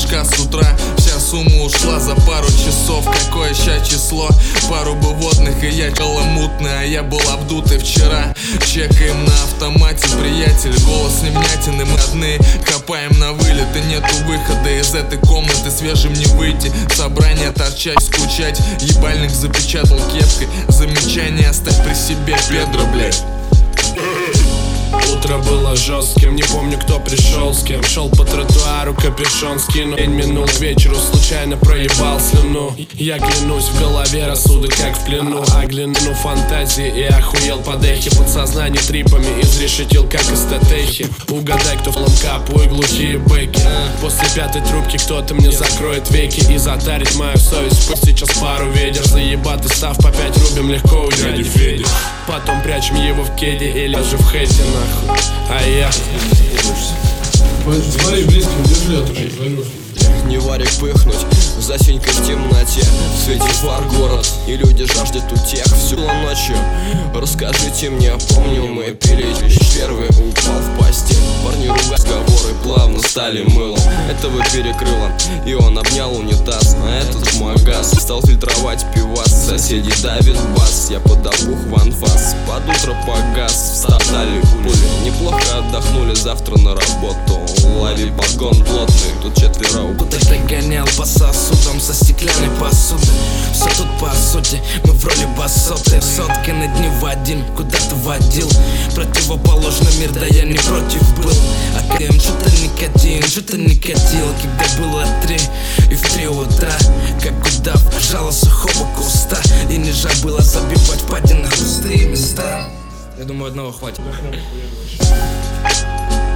дружка с утра. Вся сумма ушла за пару часов. Какое ща число? Пару бы водных, и я мутный, а я был обдутый вчера. Чекаем на автомате, приятель, голос невнятен, и мы одни. Копаем на вылет, и нету выхода из этой комнаты. Свежим не выйти, собрание торчать, скучать. Ебальник запечатал кепкой. Замечание оставь при себе, Педро, блядь. Утро было жестким, не помню, кто пришел с кем. Шел по тротуару, капюшон скинул. День минул к вечеру, случайно проебал слюну. Я клянусь, в голове рассудок как в плену. Огляну фантазии и охуел под эхи. Подсознание трипами изрешетил, как из татехи. Угадай, кто в ломкапу и глухие бэки. После пятой трубки кто-то мне закроет веки и затарит мою совесть. Пусть сейчас пару ведер. Заебаты став по 5 рубим легко у дяди Феди. Потом прячем его в кеде или даже в хейте, нахуй. А я смотри, близким держи, а то что творишь. Не варик пыхнуть, засенькой в темноте. В свете фар город, и люди жаждут утех. Всю ночью расскажите мне, помню, мы пили. Первый упал в постель. Парни ругали, разговоры плавно стали мылом. Этого перекрыло, и он обнял унитаз. А этот мой газ стал фильтровать пивас. Соседи давит бас, я подопух в анфас. Под утро погас, встали пули. Неплохо отдохнули, завтра на работу. Лови погон плотный, тут четверо. Будто гонял по сосудам со стеклянной посуды. Все тут по сути, мы в роли басоты. Сотки на дни в один, куда-то водил. Противоположный мир, да я не против был. А КМ что-то никотин, что-то не катил. Когда было 3 и в 3 утра, как удав, жало сухого куста. И не забыла забивать впадины на пустые места. Я думаю, одного хватит.